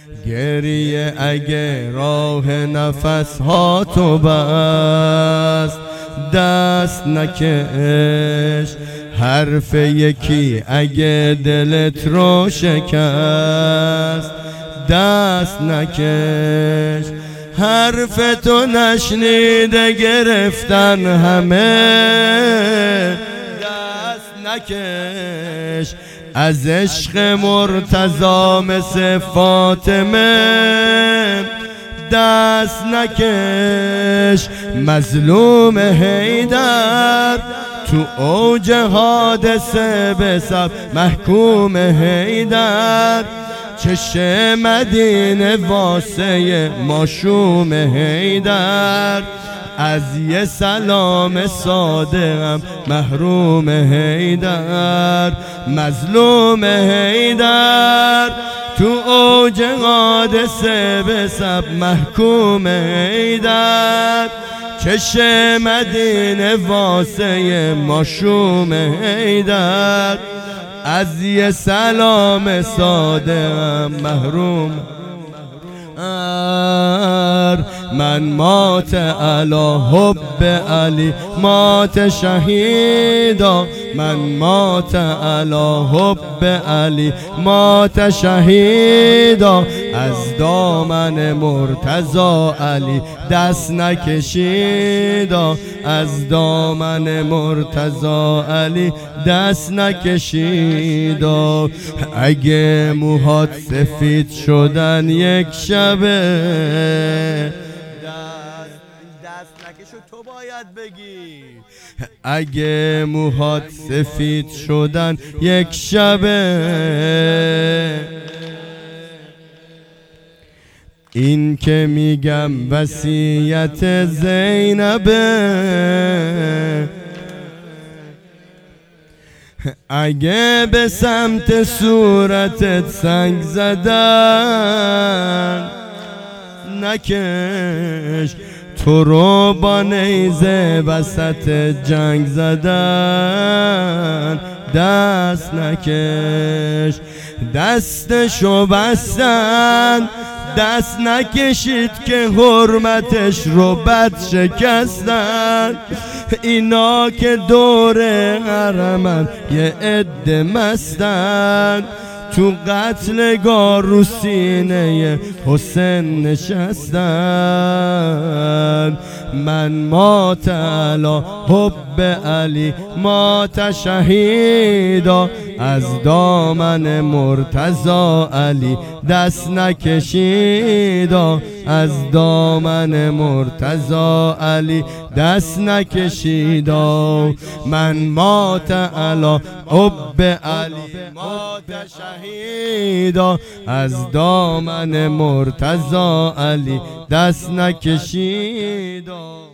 گریه اگه راه نفس ها تو بست، دست نکش. حرف یکی اگه دلت رو شکست، دست نکش. حرف تو نشنیده گرفتن همه، دست نکش. از عشق مرتضی مثل فاطمه، دست نکش. مظلوم حیدر تو اوج حادثه به صف محکوم حیدر، چشم مدینه واسه ماشوم حیدر. از یه سلام صادقم محروم حیدر. مظلوم حیدر تو اوج حادثه به صف محکوم حیدر، چشم مدینه واسه ماشوم حیدر. از یه سلام صادقم محروم. من مات علی حب علی مات شهیدا، من مات علی حب علی مات شهیدا. از دامن مرتضی علی دست نکشیدا، از دامن مرتضی علی دست نکشیدا. اگه موهات سفید شدن یک شبه، دست نکشو تو باید بگی. اگه موهات سفید شدن یک شبه، این که میگم وصیت زینبه. اگه به سمت صورتت سنگ زدن، نکش. تو رو با نیزه وسط جنگ زدن، دست نکش. دستشو بستن، دست نکشید که حرمتش رو بد شکستن. اینا که دور حرمن یه عده مستن، تو قتلگاه رو سینه حسین نشستن. من مات علی حب علی مات شهیدا، از دامن مرتضی علی دست نکشیدا، از دامن مرتضی علی دست نکشیدا. من مات علی حب علی مات شهیدا، از دامن مرتضی علی دست نکشیدا.